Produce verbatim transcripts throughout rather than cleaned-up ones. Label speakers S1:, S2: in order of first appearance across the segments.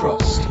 S1: trust.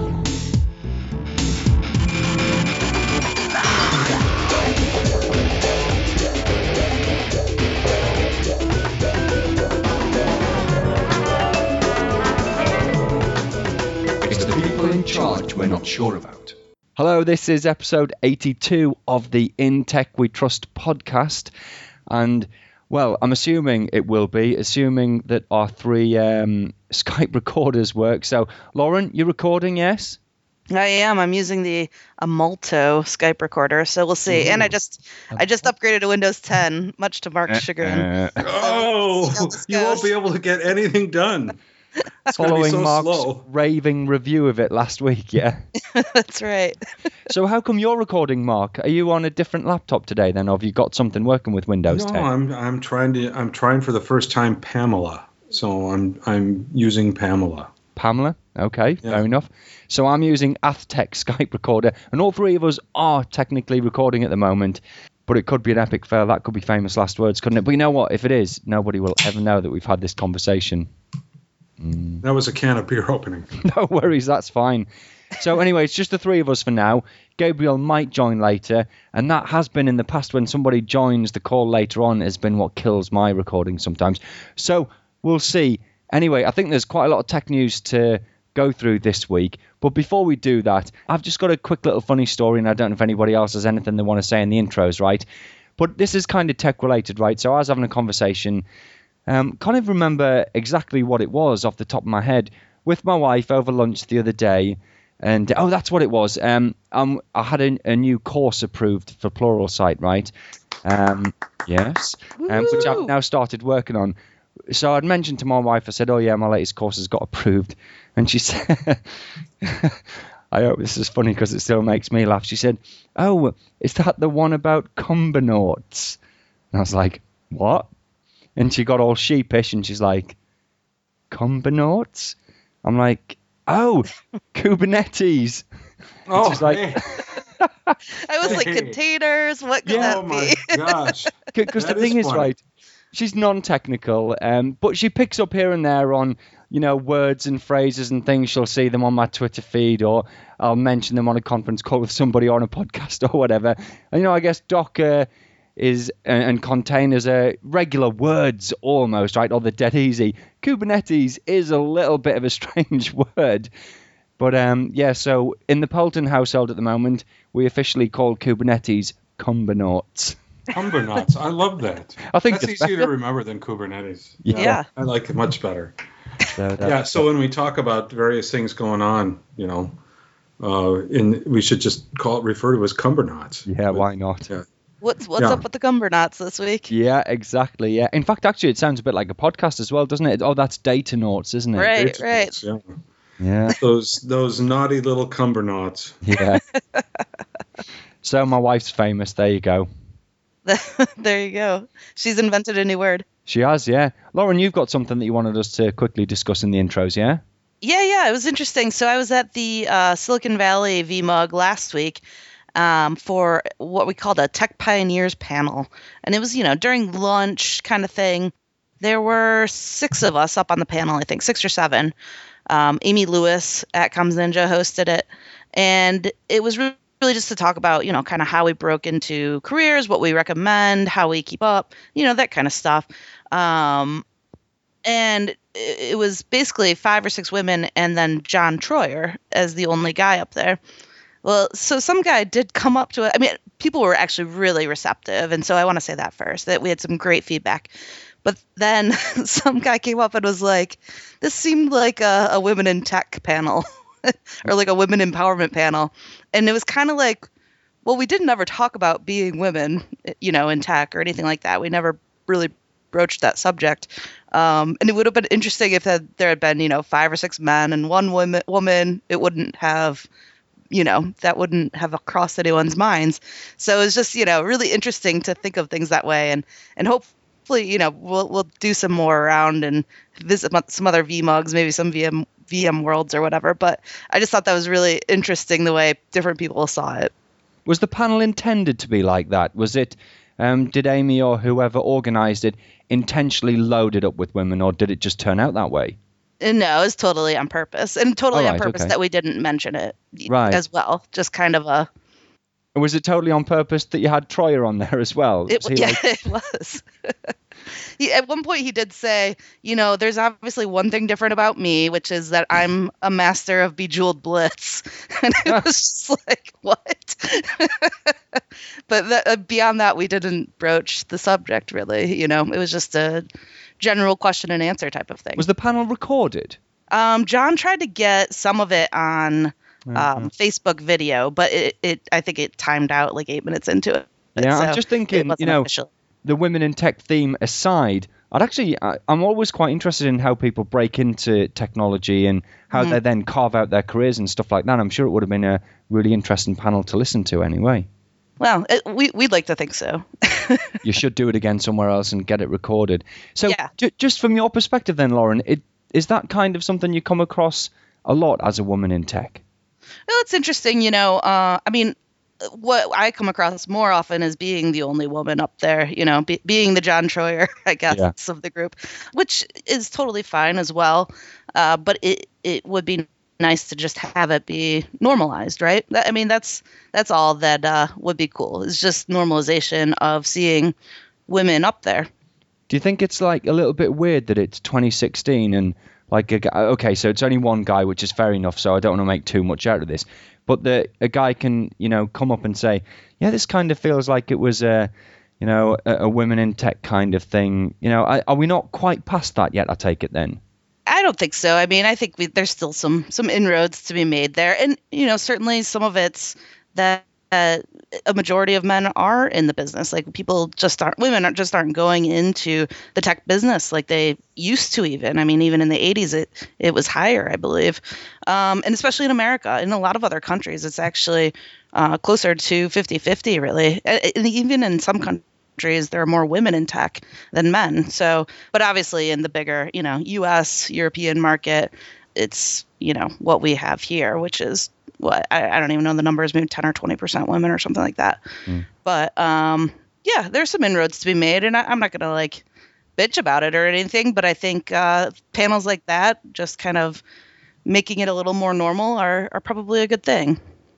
S1: It's the people in charge we're not sure about.
S2: Hello, this is episode eighty-two of the In Tech We Trust podcast. And, well, I'm assuming it will be, assuming that our three um, Skype recorders work. So, Lauren, you're recording, yes?
S3: I am. I'm using the a Multo Skype recorder, so we'll see. Ooh. And I just I just upgraded to Windows ten, much to Mark's chagrin.
S2: Uh, uh,
S4: oh, you won't be able to get anything done. It's
S2: Following
S4: so
S2: Mark's
S4: slow.
S2: raving review of it last week, yeah?
S3: That's right.
S2: So how come you're recording, Mark? Are you on a different laptop today then, or have you got something working with Windows
S4: no,
S2: ten?
S4: No, I'm I'm trying to I'm trying for the first time Pamela. So I'm I'm using Pamela.
S2: Pamela? Okay,
S4: yeah.
S2: Fair enough. So I'm using Athtech Skype recorder, and all three of us are technically recording at the moment. But it could be an epic fail. That could be famous last words, couldn't it? But you know what? If it is, nobody will ever know that we've had this conversation.
S4: Mm. That was a can of beer opening.
S2: No worries, that's fine. So anyway, it's just the three of us for now. Gabriel might join later, and that has been in the past when somebody joins the call later on has been what kills my recording sometimes. So we'll see. Anyway, I think there's quite a lot of tech news to go through this week. But before we do that, I've just got a quick little funny story, and I don't know if anybody else has anything they want to say in the intros, right? But this is kind of tech related, right? So I was having a conversation. Um, can't even remember exactly what it was off the top of my head with my wife over lunch the other day. And oh, that's what it was. Um, um I had a, a new course approved for Pluralsight, right? Um, yes, um, which I've now started working on. So I'd mentioned to my wife, I said, oh yeah, my latest course has got approved. And she said, I hope this is funny because it still makes me laugh. She said, oh, is that the one about Cumbernauts? And I was like, what? And she got all sheepish and she's like, Cumbernauts? I'm like, oh, Kubernetes.
S4: Oh,
S2: she's like,
S4: hey.
S3: I was like, containers? What could
S2: Yeah,
S3: that
S4: oh
S3: be?
S4: my gosh.
S2: Because the
S4: That
S2: thing is,
S4: funny.
S2: right, she's non-technical, um, but she picks up here and there on, you know, words and phrases and things. She'll see them on my Twitter feed, or I'll mention them on a conference call with somebody on a podcast or whatever. And, you know, I guess Docker is and, and containers are regular words almost, right? Or they're dead easy. Kubernetes is a little bit of a strange word. But, um, yeah, so in the Polton household at the moment, we officially call Kubernetes Cumbernauts.
S4: Cumbernauts. I love that.
S2: I think
S4: that's
S2: it's
S4: easier
S2: better.
S4: to remember than Kubernetes.
S3: Yeah.
S4: I like it much better.
S2: So that's-
S4: Yeah. So when we talk about various things going on, you know, uh, in we should just call it refer to as Cumbernauts.
S2: Yeah,
S4: But,
S2: why not?
S4: Yeah.
S3: What's what's
S4: Yeah.
S3: up with the Cumbernauts this week?
S2: Yeah, exactly. Yeah. In fact, actually, it sounds a bit like a podcast as well, doesn't it? Oh, that's Datanauts, isn't it?
S3: Right,
S4: It's-
S3: right.
S4: it's- Yeah.
S2: Yeah.
S4: Those those naughty little Cumbernauts.
S2: Yeah. So my wife's famous. There you go.
S3: There you go. She's invented a new word.
S2: She has, yeah. Lauren, you've got something that you wanted us to quickly discuss in the intros, yeah?
S3: Yeah, yeah, it was interesting. So I was at the uh, Silicon Valley V MUG last week um, for what we called a Tech Pioneers panel. And it was, you know, during lunch kind of thing. There were six of us up on the panel, I think, six or seven. Um, Amy Lewis at Comms Ninja hosted it. And it was really really just to talk about, you know, kind of how we broke into careers, what we recommend, how we keep up, you know, that kind of stuff. Um, and it, it was basically five or six women and then John Troyer as the only guy up there. Well, so some guy did come up to it. I mean, people were actually really receptive. And so I want to say that first, that we had some great feedback. But then some guy came up and was like, this seemed like a, a women in tech panel. Or like a women empowerment panel. And it was kind of like, well, we didn't ever talk about being women, you know, in tech or anything like that. We never really broached that subject. Um, and it would have been interesting if there had been, you know, five or six men and one woman, woman. It wouldn't have, you know, that wouldn't have crossed anyone's minds. So it was just, you know, really interesting to think of things that way. And, and hopefully, you know, we'll, we'll do some more around and visit some other V MUGs, maybe some V M V M Worlds or whatever, but I just thought that was really interesting the way different people saw it.
S2: Was the panel intended to be like that? Was it, um, did Amy or whoever organized it intentionally load it up with women, or did it just turn out that way?
S3: No, it's totally on purpose, and totally
S2: Oh,
S3: on
S2: right,
S3: purpose
S2: okay.
S3: that we didn't mention it
S2: Right.
S3: as well. Just kind of a.
S2: Was it totally on purpose that you had Troyer on there as well?
S3: It,
S2: Was he
S3: yeah,
S2: like-
S3: it was. he, at one point, he did say, you know, there's obviously one thing different about me, which is that I'm a master of bejeweled blitz. And it was just like, what? But that, uh, beyond that, we didn't broach the subject, really. You know, it was just a general question and answer type of thing.
S2: was the panel recorded?
S3: Um, John tried to get some of it on um, Facebook video, but it, it, I think it timed out like eight minutes into it.
S2: Yeah, I'm
S3: So
S2: just
S3: it
S2: thinking,
S3: wasn't
S2: you know,
S3: official.
S2: the women in tech theme aside, I'd actually, I, I'm always quite interested in how people break into technology and how
S3: Mhm.
S2: they then carve out their careers and stuff like that. I'm sure it would have been a really interesting panel to listen to anyway.
S3: Well, it, we, we'd like to think so.
S2: You should do it again somewhere else and get it recorded. So,
S3: Yeah.
S2: ju- just from your perspective, then, Lauren, it, is that kind of something you come across a lot as a woman in tech?
S3: Well, it's interesting, you know. Uh, I mean, what I come across more often is being the only woman up there, you know, be, being the John Troyer, I guess,
S2: Yeah.
S3: of the group, which is totally fine as well. Uh, but it it would be nice to just have it be normalized, right? That, I mean, that's that's all that uh, would be cool. It's just normalization of seeing women up there.
S2: Do you think it's like a little bit weird that it's twenty sixteen and like a guy, okay, so it's only one guy, which is fair enough, so I don't want to make too much out of this, but the a guy can, you know, come up and say, yeah, this kind of feels like it was a, you know, a, a women in tech kind of thing. You know, are, are we not quite past that yet? I take it then.
S3: I don't think so. I mean, I think we, there's still some some inroads to be made there, and you know, certainly some of it's that uh, a majority of men are in the business. Like people just aren't, women aren't just aren't going into the tech business like they used to. Even I mean, even in the eighties, it it was higher, I believe, um, and especially in America. In a lot of other countries, it's actually uh, closer to fifty-fifty, really, and even in some countries. There are more women in tech than men. So, but obviously in the bigger, you know, U S, European market, it's, you know, what we have here, which is what, I, I don't even know the numbers, maybe ten or twenty percent women or something like that.
S2: Mm.
S3: But um, yeah, there's some inroads to be made, and I, I'm not going to like bitch about it or anything, but I think uh, panels like that, just kind of making it a little more normal are, are probably a good thing.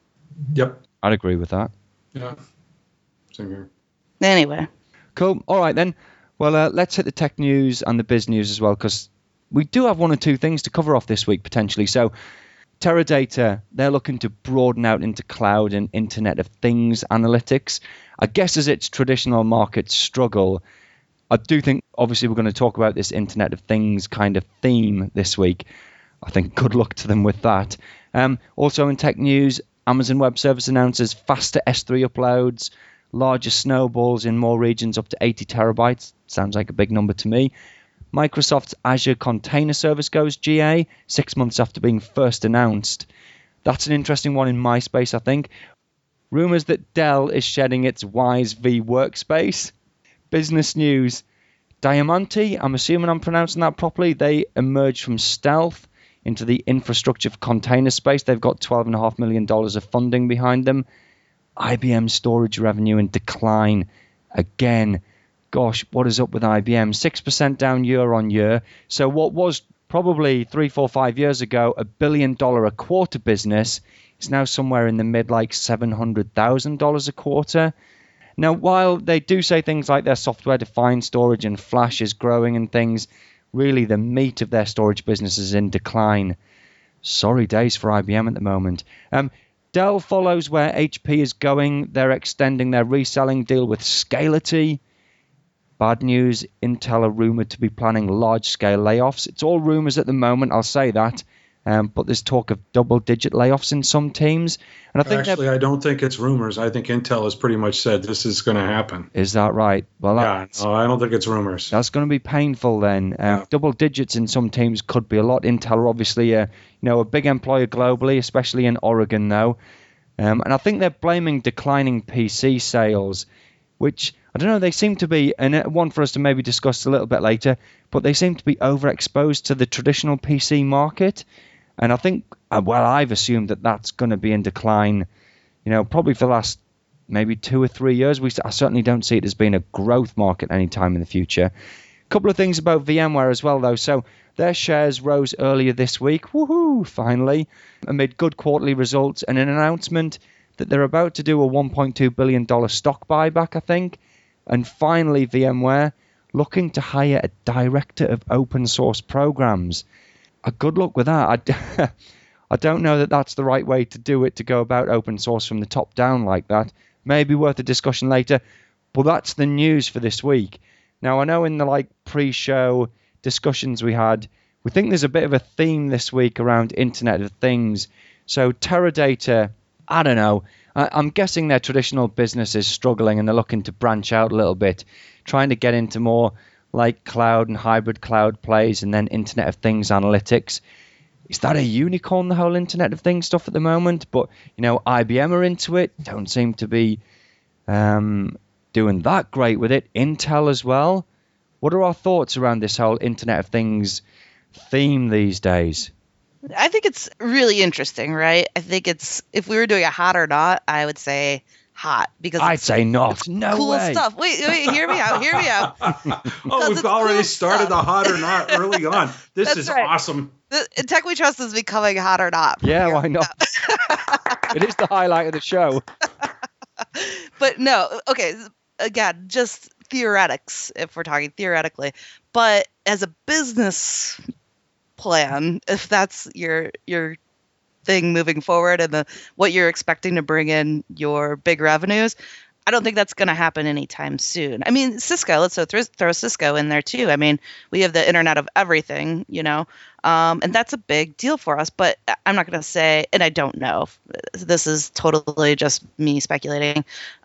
S4: Yep.
S2: I'd agree with that.
S4: Yeah. Same here.
S3: Anyway.
S2: Cool. All right then. Well, uh, let's hit the tech news and the biz news as well, because we do have one or two things to cover off this week potentially. So, Teradata, they're looking to broaden out into cloud and Internet of Things analytics. I guess as its traditional markets struggle, I do think obviously we're going to talk about this Internet of Things kind of theme this week. I think good luck to them with that. Um, also in tech news, Amazon Web Services announces faster S three uploads, larger snowballs in more regions up to eighty terabytes. Sounds like a big number to me. Microsoft's Azure Container Service goes G A six months after being first announced. That's an interesting one in my space, I think. Rumours that Dell is shedding its Wise V workspace. Business news. Diamante, I'm assuming I'm pronouncing that properly, they emerged from stealth into the infrastructure for container space. They've got twelve point five million dollars of funding behind them. I B M storage revenue in decline again. Gosh, what is up with I B M? six percent down year on year. So what was probably three, four, five years ago a billion dollar a quarter business is now somewhere in the mid like seven hundred thousand dollars a quarter. Now, while they do say things like their software-defined storage and flash is growing and things, really the meat of their storage business is in decline. Sorry days for I B M at the moment. Um, Dell follows where H P is going. They're extending their reselling deal with Scality. Bad news, Intel are rumoured to be planning large-scale layoffs. It's all rumours at the moment, I'll say that. Um, but there's talk of double-digit layoffs in some teams. And I think
S4: Actually, I don't think it's rumors. I think Intel has pretty much said this is going to happen.
S2: Is that right? Well,
S4: Yeah,
S2: that's,
S4: no, I don't think it's rumors.
S2: that's going to be painful then. Um,
S4: Yeah.
S2: Double digits in some teams could be a lot. Intel are obviously a, you know, a big employer globally, especially in Oregon though. Um, and I think they're blaming declining P C sales, which, I don't know, they seem to be, and one for us to maybe discuss a little bit later, but they seem to be overexposed to the traditional P C market. And I think, uh, well, I've assumed that that's going to be in decline, you know, probably for the last maybe two or three years. We I certainly don't see it as being a growth market anytime in the future. couple of things about VMware as well, though. So their shares rose earlier this week, woohoo, finally, amid good quarterly results and an announcement that they're about to do a one point two billion dollars stock buyback, I think. And finally, VMware looking to hire a director of open source programs. A good luck with that. I, d- I don't know that that's the right way to do it, to go about open source from the top down like that. Maybe worth a discussion later. But that's the news for this week. Now, I know in the like pre-show discussions we had, we think there's a bit of a theme this week around Internet of Things. So Teradata, I don't know. I, I'm guessing their traditional business is struggling and they're looking to branch out a little bit, trying to get into more like cloud and hybrid cloud plays and then Internet of Things analytics. Is that a unicorn, the whole Internet of Things stuff at the moment? But, you know, I B M are into it. Don't seem to be um, doing that great with it. Intel as well. What are our thoughts around this whole Internet of Things theme these days?
S3: I think it's really interesting, right? I think it's, if we were doing a hot or not, I would say hot, because
S2: I'd
S3: it's,
S2: say not.
S3: it's
S2: No
S3: cool
S2: way.
S3: stuff. Wait, wait, hear me out. Hear me out.
S4: Oh, we've
S3: it's
S4: already
S3: cool
S4: started
S3: stuff.
S4: the hot or not early on. This
S3: That's
S4: is
S3: right.
S4: awesome.
S3: The, Tech We Trust is becoming hot or not. from
S2: Yeah,
S3: here.
S2: why not? It is the highlight of the show.
S3: But no, okay, again, just theoretics, if we're talking theoretically. But as a business plan, if that's your your thing moving forward and the what you're expecting to bring in your big revenues, I don't think that's going to happen anytime soon. I mean, Cisco, let's throw, throw Cisco in there too. I mean, we have the Internet of Everything, you know, um, and that's a big deal for us. But I'm not going to say, and I don't know, this is totally just me speculating.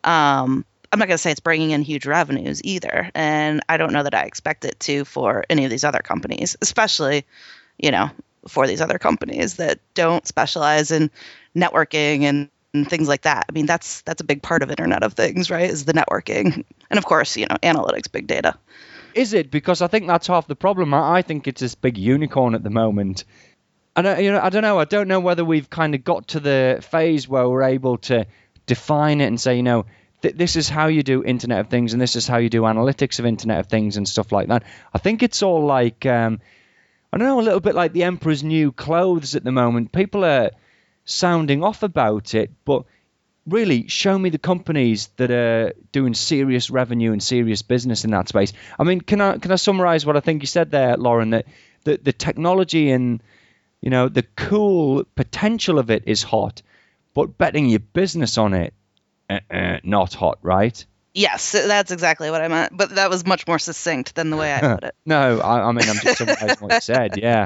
S3: Um, I'm not going to say it's bringing in huge revenues either. And I don't know that I expect it to for any of these other companies, especially, you know, for these other companies that don't specialize in networking and, and things like that. I mean, that's that's a big part of Internet of Things, right? Is the networking. And of course, you know, analytics, big data.
S2: Is it? Because I think that's half the problem. I, I think it's this big unicorn at the moment. And I, you know, I don't know. I don't know whether we've kind of got to the phase where we're able to define it and say, you know, th- this is how you do Internet of Things and this is how you do analytics of Internet of Things and stuff like that. I think it's all like, um, I don't know, a little bit like the Emperor's New Clothes at the moment. People are sounding off about it, but really show me the companies that are doing serious revenue and serious business in that space. I mean, can I can I summarize what I think you said there, Lauren, that the, the technology and, you know, the cool potential of it is hot, but betting your business on it, uh-uh, not hot, right?
S3: Yes, that's exactly what I meant. But that was much more succinct than the way I put it.
S2: No, I, I mean, I'm just summarizing what you said, yeah.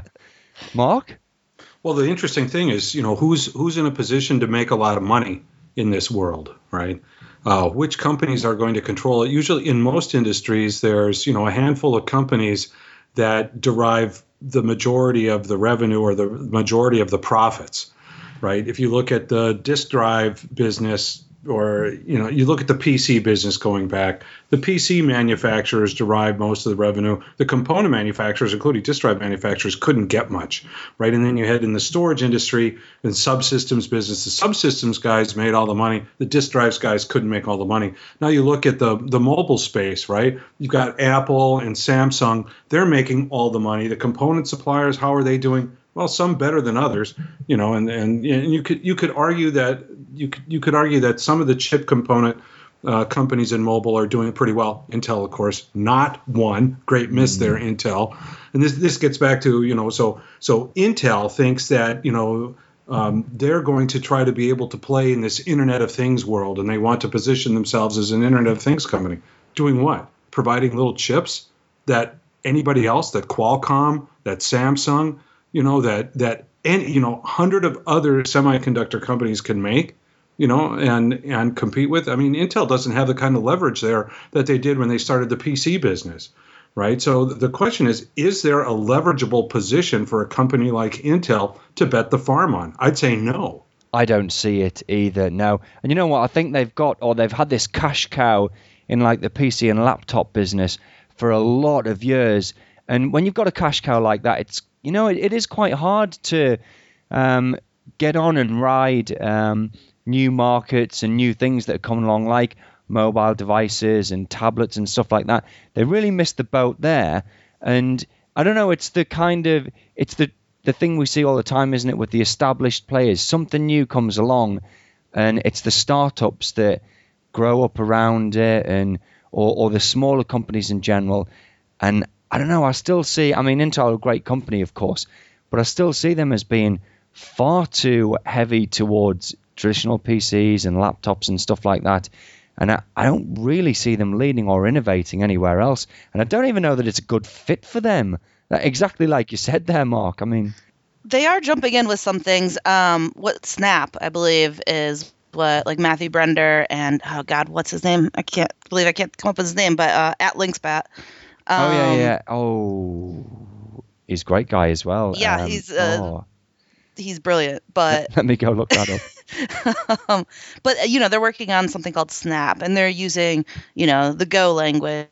S2: Mark?
S4: Well, the interesting thing is, you know, who's who's in a position to make a lot of money in this world, right? Uh, which companies are going to control it? Usually, in most industries, there's, you know, a handful of companies that derive the majority of the revenue or the majority of the profits, right? If you look at the disk drive business, or, you know, you look at the P C business going back, the P C manufacturers derive most of the revenue. The component manufacturers, including disk drive manufacturers, couldn't get much, right? And then you head in the storage industry and subsystems business. The subsystems guys made all the money. The disk drives guys couldn't make all the money. Now you look at the, the mobile space, right? You've got Apple and Samsung. They're making all the money. The component suppliers, how are they doing? Well, some better than others, you know, and, and, and you could you could argue that you could you could argue that some of the chip component uh, companies in mobile are doing pretty well. Intel, of course, not one. Great miss there, Intel. And this this gets back to, you know, so so Intel thinks that, you know, um, they're going to try to be able to play in this Internet of Things world, and they want to position themselves as an Internet of Things company. Doing what? Providing little chips that anybody else, that Qualcomm, that Samsung, you know, that that any, you know, hundred of other semiconductor companies can make, you know, and and compete with. I mean, Intel doesn't have the kind of leverage there that they did when they started the P C business, right? So the question is, is there a leverageable position for a company like Intel to bet the farm on? I'd say no.
S2: I don't see it either, no. And you know what? I think they've got, or they've had this cash cow in like the P C and laptop business for a lot of years. And when you've got a cash cow like that, it's, you know, it, it is quite hard to um, get on and ride um, new markets and new things that come along, like mobile devices and tablets and stuff like that. They really missed the boat there. And I don't know, it's the kind of, it's the, the thing we see all the time, isn't it, with the established players. Something new comes along, and it's the startups that grow up around it, and or, or the smaller companies in general. And I don't know, I still see, I mean, Intel, a great company, of course, but I still see them as being far too heavy towards traditional P Cs and laptops and stuff like that. And I, I don't really see them leading or innovating anywhere else. And I don't even know that it's a good fit for them. Exactly like you said there, Mark. I mean,
S3: they are jumping in with some things. Um, what Snap, I believe, is what like Matthew Brender and oh god, what's his name? I can't believe I can't come up with his name, but uh, at Linkspat. Um,
S2: oh yeah, yeah. Oh, he's a great guy as well.
S3: Yeah,
S2: um,
S3: he's uh,
S2: oh.
S3: he's brilliant. But
S2: let me go look that up.
S3: um, but you know, they're working on something called Snap, and they're using you know the Go language.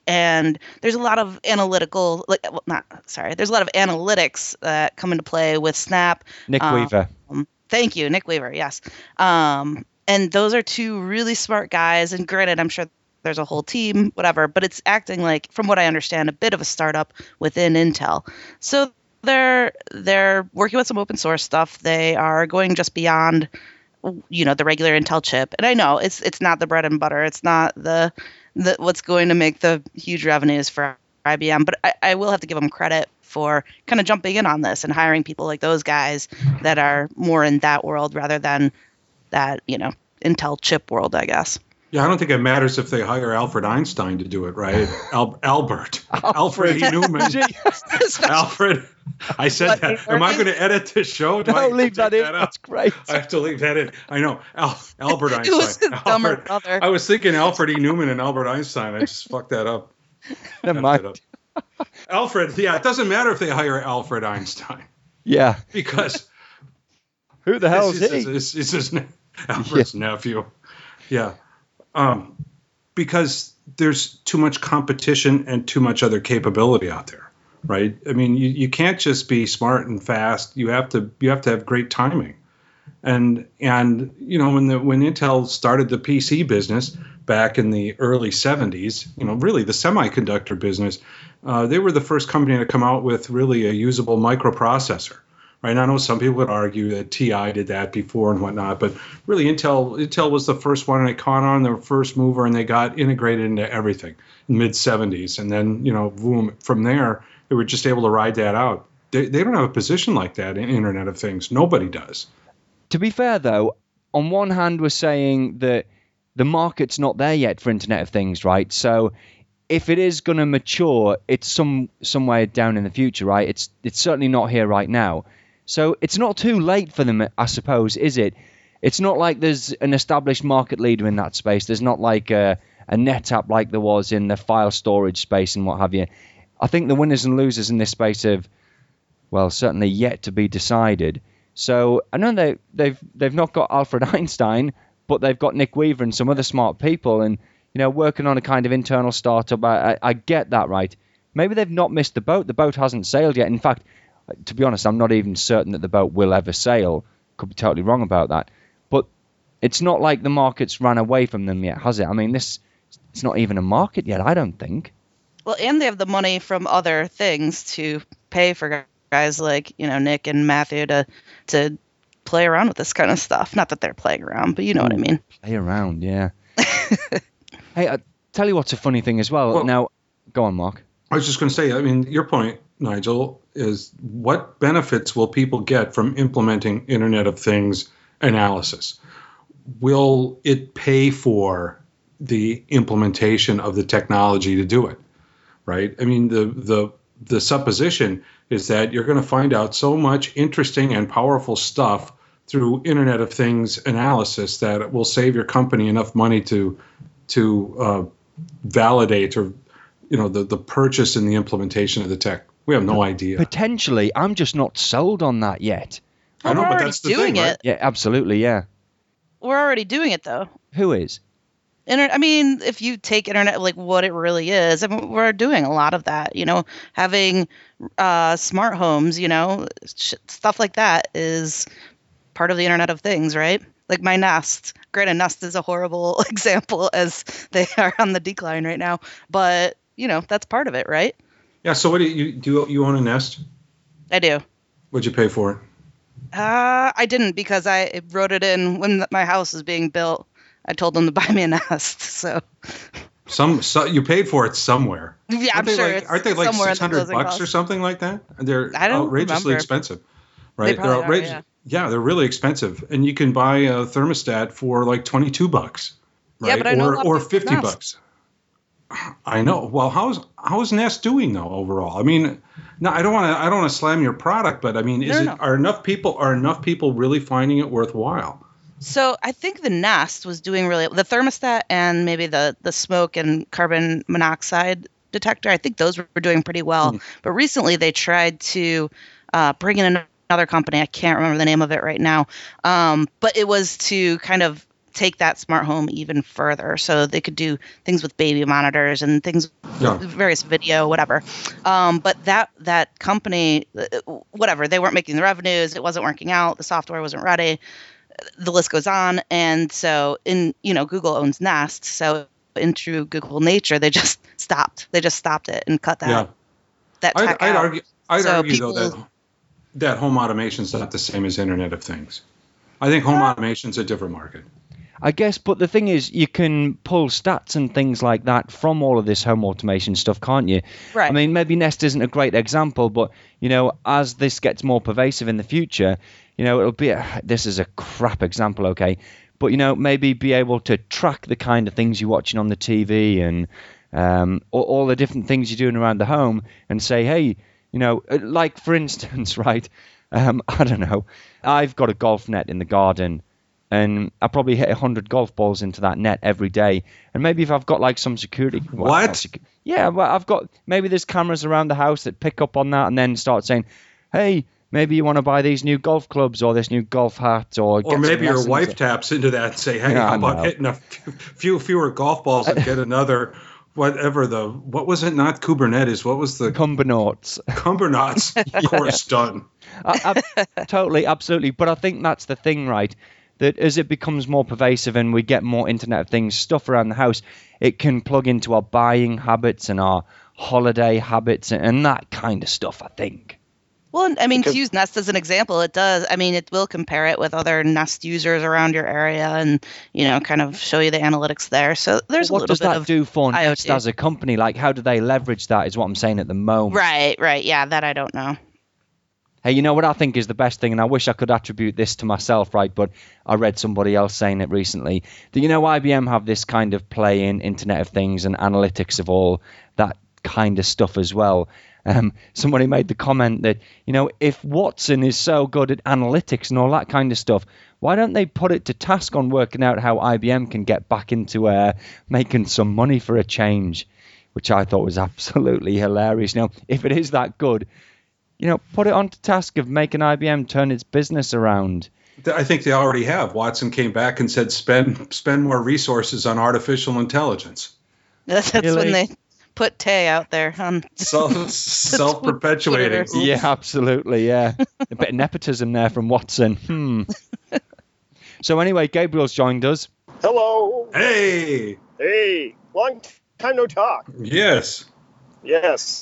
S3: And there's a lot of analytical, like, well, not sorry, there's a lot of analytics that come into play with Snap.
S2: Nick
S3: um,
S2: Weaver.
S3: Thank you, Nick Weaver. Yes. Um, and those are two really smart guys. And granted, I'm sure there's a whole team, whatever, but it's acting like, from what I understand, a bit of a startup within Intel. So they're they're working with some open source stuff. They are going just beyond, you know, the regular Intel chip. And I know it's it's not the bread and butter. It's not the the what's going to make the huge revenues for I B M. But I, I will have to give them credit for kind of jumping in on this and hiring people like those guys that are more in that world rather than that, you know, Intel chip world, I guess.
S4: Yeah, I don't think it matters if they hire Alfred Einstein to do it, right? Al- Albert. Alfred E. Newman. Alfred. I said that. Am I going to edit this show? Do
S2: no,
S4: I have to
S2: leave that in.
S4: That
S2: That's great.
S4: I have to leave that in. I know. Al- Albert Einstein.
S3: It was his dumber
S4: Alfred,
S3: brother.
S4: I was thinking Alfred E. Newman and Albert Einstein. I just fucked that up.
S2: Never mind.
S4: Alfred, yeah, it doesn't matter if they hire Alfred Einstein.
S2: Yeah.
S4: Because
S2: who the hell is
S4: this
S2: he?
S4: is, is, is his ne- Alfred's yeah. nephew. Yeah. Um, because there's too much competition and too much other capability out there, right? I mean, you, you can't just be smart and fast. You have to you have to have great timing. And and you know, when the when Intel started the P C business back in the early seventies, you know, really the semiconductor business, uh, they were the first company to come out with really a usable microprocessor. Right. I know some people would argue that T I did that before and whatnot, but really Intel Intel was the first one, and they caught on, their first mover, and they got integrated into everything in the mid seventies. And then, you know, boom, from there, they were just able to ride that out. They, they don't have a position like that in Internet of Things. Nobody does.
S2: To be fair, though, on one hand, we're saying that the market's not there yet for Internet of Things, right? So if it is going to mature, it's some somewhere down in the future, right? It's it's certainly not here right now. So it's not too late for them, I suppose, is it? It's not like there's an established market leader in that space. There's not like a, a NetApp like there was in the file storage space and what have you. I think the winners and losers in this space have, well, certainly yet to be decided. So I know they, they've they've not got Alfred Einstein, but they've got Nick Weaver and some other smart people, and you know, working on a kind of internal startup. I, I, I get that, right? Maybe they've not missed the boat. The boat hasn't sailed yet. In fact, to be honest, I'm not even certain that the boat will ever sail. Could be totally wrong about that. But it's not like the market's ran away from them yet, has it? I mean, this it's not even a market yet, I don't think.
S3: Well, and they have the money from other things to pay for guys like, you know, Nick and Matthew to to play around with this kind of stuff. Not that they're playing around, but you know Ooh, what I mean.
S2: Play around, yeah. Hey, I tell you what's a funny thing as well. well now, go on, Mark.
S4: I was just going to say, I mean, your point, Nigel, is what benefits will people get from implementing Internet of Things analysis? Will it pay for the implementation of the technology to do it? Right? I mean, the the the supposition is that you're going to find out so much interesting and powerful stuff through Internet of Things analysis that it will save your company enough money to to uh, validate or you know the the purchase and the implementation of the tech. We have no idea.
S2: Potentially, I'm just not sold on that yet.
S3: Well,
S4: I know,
S3: we're
S4: but
S3: already
S4: that's the
S3: doing
S4: thing,
S3: it.
S4: right?
S2: Yeah, absolutely, yeah.
S3: We're already doing it though.
S2: Who is?
S3: Inter- I mean, if you take internet like what it really is, I mean, we're doing a lot of that. You know, having uh, smart homes, you know, sh- stuff like that is part of the Internet of Things, right? like my Nest. Granted, Nest is a horrible example as they are on the decline right now, but you know that's part of it, right?
S4: Yeah. So what do you do? You, you own a Nest?
S3: I do.
S4: What'd you pay for it?
S3: Uh, I didn't because I wrote it in when my house was being built. I told them to buy me a Nest, so.
S4: Some so you paid for it somewhere.
S3: Yeah, I'm
S4: aren't they
S3: sure.
S4: Like,
S3: it's
S4: aren't they like
S3: somewhere in
S4: six
S3: the
S4: hundred
S3: closing
S4: bucks
S3: costs.
S4: or something like that? They're
S3: I don't
S4: outrageously
S3: remember.
S4: expensive, right?
S3: probably
S4: They're
S3: are,
S4: outrageous.
S3: yeah.
S4: Yeah, they're really expensive, and you can buy a thermostat for like twenty-two bucks, right?
S3: Yeah, but I know a
S4: or
S3: lot of
S4: or
S3: people
S4: fifty
S3: Nest.
S4: bucks. I know. Well, how's how's Nest doing though overall? I mean, no, I don't want to I don't want to slam your product, but I mean, is
S3: No,
S4: it
S3: no.
S4: are enough people are enough people really finding it worthwhile?
S3: So I think the Nest was doing really the thermostat and maybe the the smoke and carbon monoxide detector. I think those were doing pretty well.
S4: Mm.
S3: But recently they tried to uh, bring in another company. I can't remember the name of it right now. Um, but it was to kind of take that smart home even further, so they could do things with baby monitors and things,
S4: Yeah.
S3: various video, whatever. Um, but that that company, uh, whatever, they weren't making the revenues. It wasn't working out. The software wasn't ready. The list goes on. And so in, you know, Google owns Nest. So in true Google nature, they just stopped. They just stopped it and cut that,
S4: Yeah.
S3: that
S4: I'd,
S3: tech
S4: I'd
S3: out.
S4: argue I'd
S3: So
S4: argue
S3: people-
S4: though that that home automation is not the same as Internet of Things. I think home automation is a different market.
S2: I guess, but the thing is, you can pull stats and things like that from all of this home automation stuff, can't you?
S3: Right.
S2: I mean, maybe Nest isn't a great example, but, you know, as this gets more pervasive in the future, you know, it'll be, a, this is a crap example, okay, but, you know, maybe be able to track the kind of things you're watching on the T V and um, all, all the different things you're doing around the home and say, hey, you know, like, for instance, right, um, I don't know, I've got a golf net in the garden, and I probably hit one hundred golf balls into that net every day. And maybe if I've got like some security... well,
S4: What?
S2: not secu- yeah, well, I've got... Maybe there's cameras around the house that pick up on that and then start saying, hey, maybe you want to buy these new golf clubs or this new golf hat or...
S4: Or
S2: get some
S4: maybe your
S2: lessons.
S4: wife taps into that and say, hey,
S2: Yeah, I
S4: how about
S2: know.
S4: hitting a few fewer golf balls and get another, whatever the, what was it? Not Kubernetes. What was the
S2: Cumbernauts.
S4: Cumbernauts course done?
S2: I, I, totally, absolutely. But I think that's the thing, right? That as it becomes more pervasive and we get more Internet of Things stuff around the house, it can plug into our buying habits and our holiday habits and that kind of stuff, I think.
S3: Well, I mean,
S5: Because-
S3: to use Nest as an example, it does. I mean, it will compare it with other Nest users around your area and, you know, kind of show you the analytics there. So there's
S2: what
S3: a little
S2: does
S3: bit
S2: that
S3: of
S2: do for Nest
S3: IoT.
S2: as a company? Like, how do they leverage that is what I'm saying at the moment.
S3: Right, right. Yeah, that I don't know.
S2: Hey, you know what I think is the best thing, and I wish I could attribute this to myself, right? But I read somebody else saying it recently. That, you know, I B M have this kind of play in Internet of Things and analytics of all that kind of stuff as well. Um, somebody made the comment that, you know, if Watson is so good at analytics and all that kind of stuff, why don't they put it to task on working out how I B M can get back into uh, making some money for a change, which I thought was absolutely hilarious. Now, if it is that good, you know, put it on to task of making I B M turn its business around.
S4: I think they already have. Watson came back and said, spend spend more resources on artificial intelligence.
S3: That's, that's
S2: Really?
S3: when they put Tay out there on
S4: Self, self-perpetuating.
S3: Twitter.
S2: Yeah, absolutely, yeah. A bit of nepotism there from Watson. Hmm. So anyway, Gabriel's joined us.
S5: Hello.
S4: Hey,
S5: Hey. Long time no talk.
S4: yes.
S5: Yes.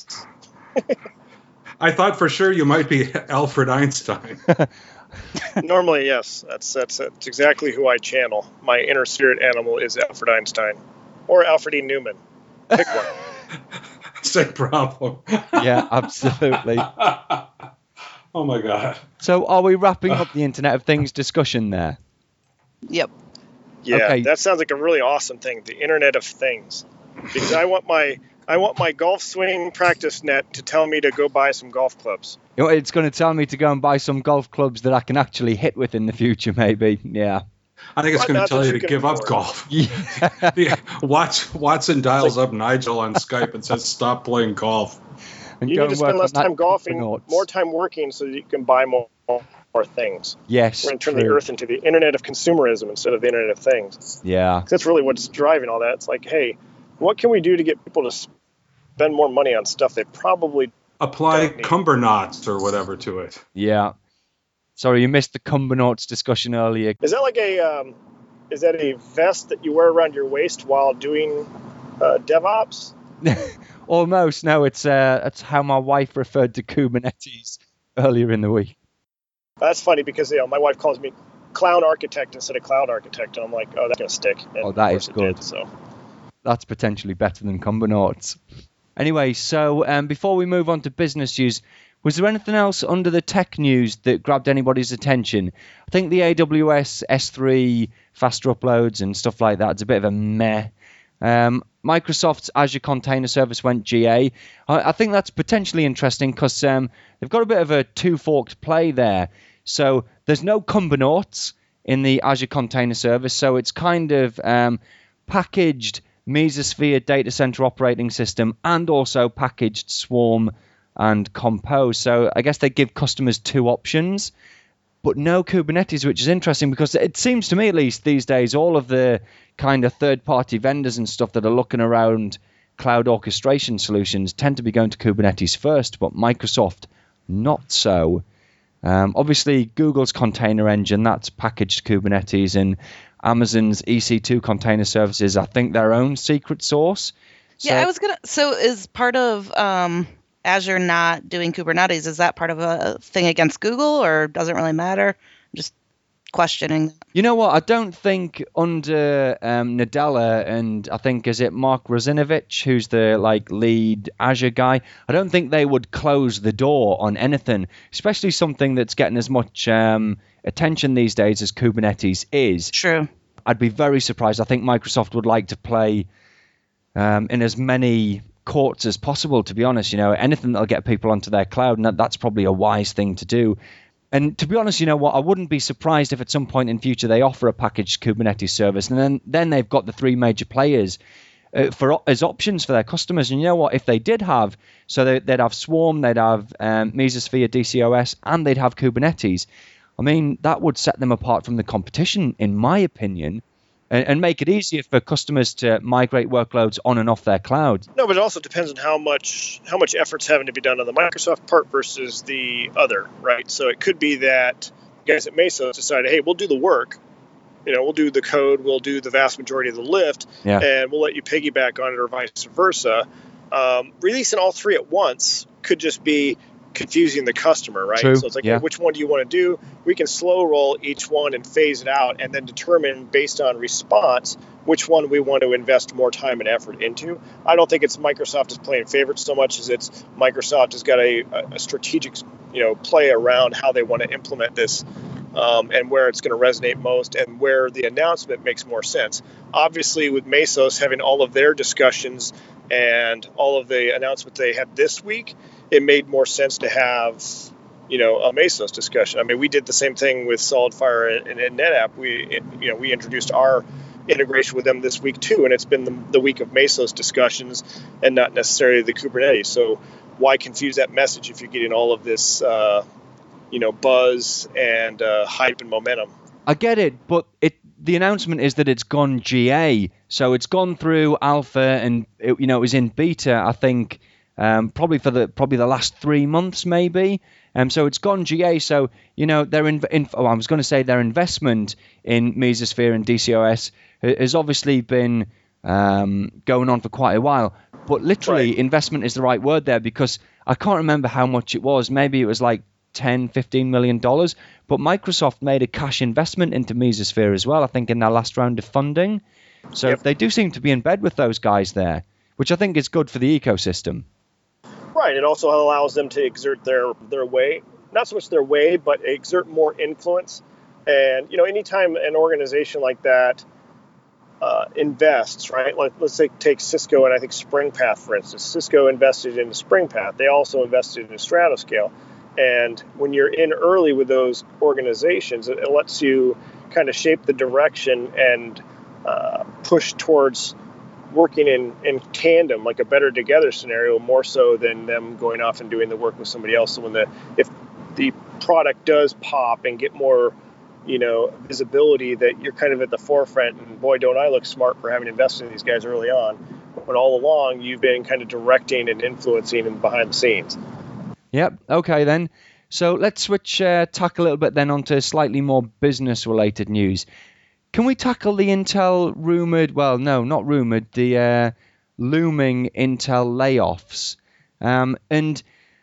S4: I thought for sure you might be Alfred Einstein.
S5: Normally, yes. That's, that's that's exactly who I channel. My inner spirit animal is Alfred Einstein, or Alfred E. Newman. Pick one.
S4: Same problem.
S2: Yeah, absolutely.
S4: Oh my God.
S2: So are we wrapping up the Internet of Things discussion there?
S3: Yep.
S5: Yeah,
S2: Okay.
S5: that sounds like a really awesome thing. The Internet of Things, because I want my I want my golf swing practice net to tell me to go buy some golf clubs.
S2: You know, it's going to tell me to go and buy some golf clubs that I can actually hit with in the future, maybe. Yeah.
S4: I think it's
S5: Why
S4: going to
S5: not?
S4: tell
S5: That's
S4: you
S5: what
S4: to
S5: you
S4: give
S5: can
S4: up
S5: afford.
S4: golf.
S2: Yeah.
S4: The- Watts, Watson dials up Nigel on Skype and says, stop playing golf.
S2: And
S5: You
S2: go
S5: need to
S2: and work
S5: spend
S2: on
S5: less
S2: that
S5: time golfing,
S2: Cumbernauts.
S5: more time working, so that you can buy more more things.
S2: Yes.
S5: We're going to turn the
S2: true.
S5: earth into the Internet of consumerism instead of the Internet of Things.
S2: Yeah.
S5: That's really what's driving all that. It's like, hey, what can we do to get people to spend more money on stuff they probably
S4: Apply
S5: Don't need.
S4: Cumbernauts or whatever to it.
S2: Yeah. Sorry, you missed the Kumbernauts discussion earlier.
S5: Is that like a um, is that a vest that you wear around your waist while doing uh, DevOps?
S2: Almost. No, it's uh, it's how my wife referred to Kubernetes earlier in the week.
S5: That's funny because you know my wife calls me clown architect instead of cloud architect, and I'm like, oh, that's gonna stick. And
S2: oh, that
S5: of
S2: is
S5: course
S2: good.
S5: It did, so
S2: that's potentially better than Kumbernauts. Anyway, so um, before we move on to business news, was there anything else under the tech news that grabbed anybody's attention? I think the A W S S three faster uploads and stuff like that, it's a bit of a meh. Um, Microsoft's Azure Container Service went G A. I, I think that's potentially interesting because um, they've got a bit of a two-forked play there. So there's no Kumbernauts in the Azure Container Service, so it's kind of um, packaged Mesosphere data center operating system and also packaged Swarm and Compose. So I guess they give customers two options, but no Kubernetes, which is interesting because it seems to me, at least these days, all of the kind of third-party vendors and stuff that are looking around cloud orchestration solutions tend to be going to Kubernetes first, but Microsoft not so. Um, obviously, Google's container engine, that's packaged Kubernetes, and Amazon's E C two container services, I think, their own secret source. So,
S3: yeah, I was gonna. So, is part of um, Azure not doing Kubernetes? Is that part of a thing against Google, or doesn't really matter? I'm just questioning.
S2: You know what? I don't think under um, Nadella and I think is it Mark Russinovich, who's the like lead Azure guy. I don't think they would close the door on anything, especially something that's getting as much um, attention these days as Kubernetes is.
S3: True.
S2: I'd be very surprised. I think Microsoft would like to play um, in as many courts as possible, to be honest. You know, anything that'll get people onto their cloud, and that's probably a wise thing to do. And to be honest, you know what, I wouldn't be surprised if at some point in future they offer a packaged Kubernetes service, and then, then they've got the three major players uh, for as options for their customers. And you know what, if they did have, so they, they'd have Swarm, they'd have um, Mesosphere D C O S, and they'd have Kubernetes. I mean, that would set them apart from the competition, in my opinion, and, and make it easier for customers to migrate workloads on and off their cloud.
S5: No, but it also depends on how much how much effort's having to be done on the Microsoft part versus the other, right? So it could be that guys at Mesos decided, hey, we'll do the work, you know, we'll do the code, we'll do the vast majority of the lift,
S2: yeah.
S5: and we'll let you piggyback on it or vice versa. Um, releasing all three at once could just be confusing the customer, right?
S2: True.
S5: So it's like,
S2: yeah.
S5: hey, which one do you want to do? We can slow roll each one and phase it out and then determine based on response which one we want to invest more time and effort into. I don't think it's Microsoft is playing favorites so much as it's Microsoft has got a, a strategic, you know, play around how they want to implement this um, and where it's going to resonate most and where the announcement makes more sense. Obviously, with Mesos having all of their discussions and all of the announcements they had this week, it made more sense to have, you know, a Mesos discussion. I mean, we did the same thing with SolidFire and, and NetApp. We, you know, we introduced our integration with them this week too, and it's been the, the week of Mesos discussions and not necessarily the Kubernetes. So why confuse that message if you're getting all of this, uh, you know, buzz and uh, hype and momentum?
S2: I get it, but it the announcement is that it's gone G A, so it's gone through alpha and it, you know, it was in beta, I think. Um, probably for the probably the last three months, maybe. Um, so it's gone G A. So you know, their in, in, oh, I was going to say their investment in Mesosphere and D C O S has obviously been um, going on for quite a while. But literally,
S5: right.
S2: investment is the right word there because I can't remember how much it was. Maybe it was like ten, fifteen million dollars. But Microsoft made a cash investment into Mesosphere as well. I think in their last round of funding. So
S5: yep.
S2: they do seem to be in bed with those guys there, which I think is good for the ecosystem.
S5: Right. It also allows them to exert their, their way, not so much their way, but exert more influence. And, you know, anytime an organization like that uh, invests, right, like, let's say take Cisco and I think SpringPath, for instance. Cisco invested in SpringPath. They also invested in Stratoscale. And when you're in early with those organizations, it, it lets you kind of shape the direction and uh, push towards working in, in tandem, like a better together scenario, more so than them going off and doing the work with somebody else. So when the if the product does pop and get more, you know, visibility, that you're kind of at the forefront. And boy, don't I look smart for having invested in these guys early on. When all along you've been kind of directing and influencing them behind the scenes.
S2: Yep. Okay then. So let's switch uh, tack a little bit then onto slightly more business-related news. Can we tackle the Intel rumored, well, no, not rumored, the uh, looming Intel layoffs? Um, and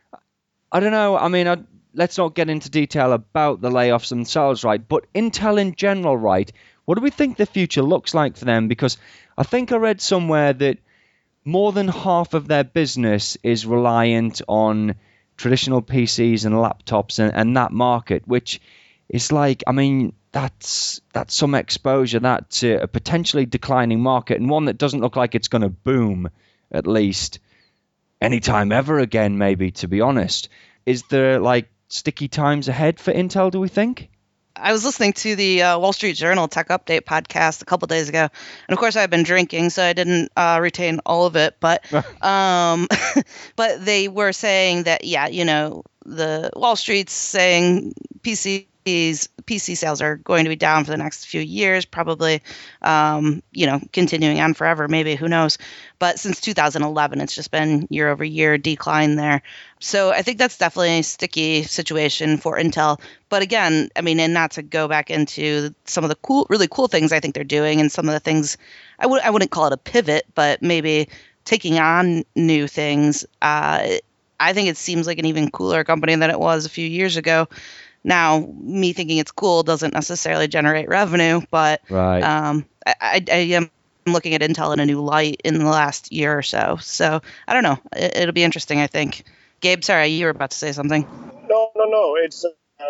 S2: I don't know, I mean, I, let's not get into detail about the layoffs themselves, right? But Intel in general, right? What do we think the future looks like for them? Because I think I read somewhere that more than half of their business is reliant on traditional P Cs and laptops and, and that market, which is like, I mean, that's that's some exposure that to a potentially declining market, and one that doesn't look like it's going to boom, at least anytime ever again, maybe, to be honest. Is there like sticky times ahead for Intel, do we think?
S3: I was listening to the uh, Wall Street Journal Tech Update podcast a couple days ago, and of course I've been drinking, so I didn't uh, retain all of it. But um, but they were saying that, yeah, you know, the Wall Street's saying P Cs, P C sales are going to be down for the next few years, probably, um, you know, continuing on forever, maybe, who knows. But since two thousand eleven, it's just been year over year decline there. So I think that's definitely a sticky situation for Intel. But again, I mean, and not to go back into some of the cool, really cool things I think they're doing, and some of the things, I, w- I wouldn't call it a pivot, but maybe taking on new things. Uh, I think it seems like an even cooler company than it was a few years ago. Now, me thinking it's cool doesn't necessarily generate revenue, but
S2: right.
S3: um, I, I, I am looking at Intel in a new light in the last year or so. So I don't know. It, it'll be interesting, I think. Gabe, sorry, you were about to say something.
S5: No, no, no. It's uh,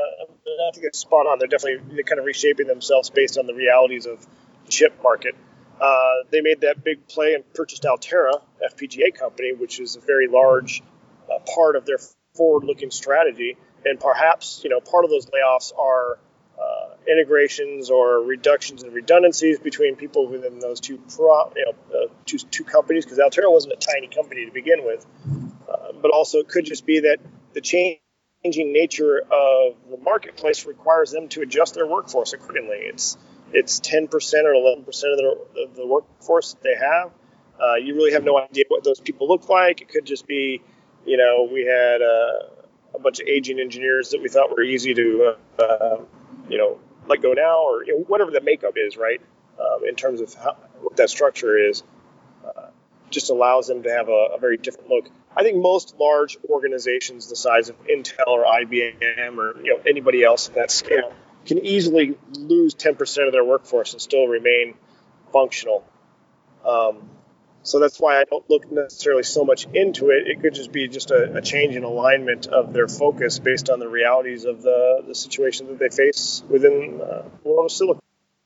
S5: I think it's spot on. They're definitely they're kind of reshaping themselves based on the realities of the chip market. Uh, they made that big play and purchased Altera, F P G A company, which is a very large uh, part of their forward-looking strategy. And perhaps, you know, part of those layoffs are uh, integrations or reductions in redundancies between people within those two, pro, you know, uh, two, two companies, because Altera wasn't a tiny company to begin with. Uh, but also it could just be that the changing nature of the marketplace requires them to adjust their workforce accordingly. It's it's ten percent or eleven percent of the, of the workforce that they have. Uh, you really have no idea what those people look like. It could just be, you know, we had uh, a bunch of aging engineers that we thought were easy to, uh, uh, you know, let go now, or you know, whatever the makeup is, right, um, in terms of how, what that structure is. Uh, just allows them to have a, a very different look. I think most large organizations the size of Intel or I B M or you know anybody else in that scale can easily lose ten percent of their workforce and still remain functional. Um, so that's why I don't look necessarily so much into it. It could just be just a, a change in alignment of their focus based on the realities of the, the situation that they face within uh, the world of silicon.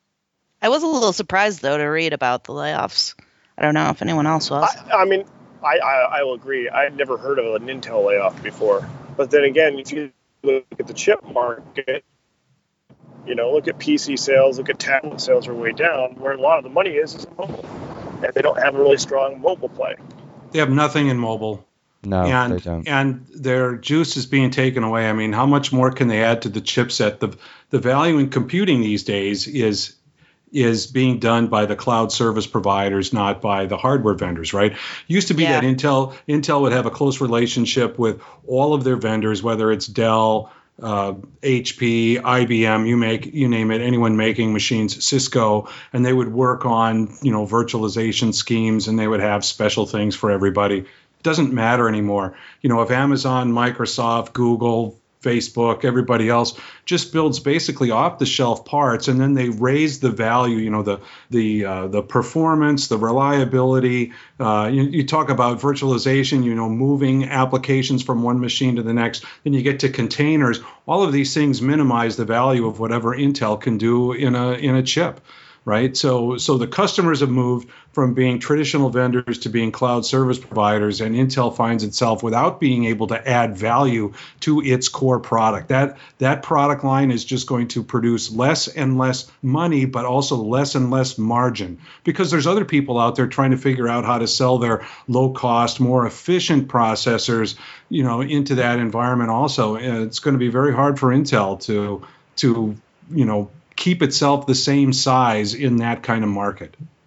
S3: I was a little surprised, though, to read about the layoffs. I don't know if anyone else was.
S5: I, I mean, I, I, I will agree. I'd never heard of an Intel layoff before. But then again, if you look at the chip market, you know, look at P C sales, look at tablet sales are way down. Where a lot of the money is is in mobile. And they don't have a really strong mobile play.
S4: They have nothing in mobile.
S2: No,
S4: and,
S2: they don't.
S4: And their juice is being taken away. I mean, how much more can they add to the chipset? The the value in computing these days is is being done by the cloud service providers, not by the hardware vendors, right? Used to be
S3: Yeah.
S4: that Intel Intel would have a close relationship with all of their vendors, whether it's Dell, uh, H P, I B M, you make you name it, anyone making machines, Cisco, and they would work on, you know, virtualization schemes, and they would have special things for everybody. It doesn't matter anymore. You know, if Amazon, Microsoft, Google, Facebook, everybody else just builds basically off-the-shelf parts, and then they raise the value. You know, the the uh, the performance, the reliability. Uh, you, you talk about virtualization. You know, moving applications from one machine to the next. Then you get to containers. All of these things minimize the value of whatever Intel can do in a in a chip. Right. So so the customers have moved from being traditional vendors to being cloud service providers, and Intel finds itself without being able to add value to its core product. That that product line is just going to produce less and less money, but also less and less margin, because there's other people out there trying to figure out how to sell their low cost, more efficient processors, you know, into that environment also. And it's going to be very hard for Intel to to, you know, keep itself the same size in that kind of market.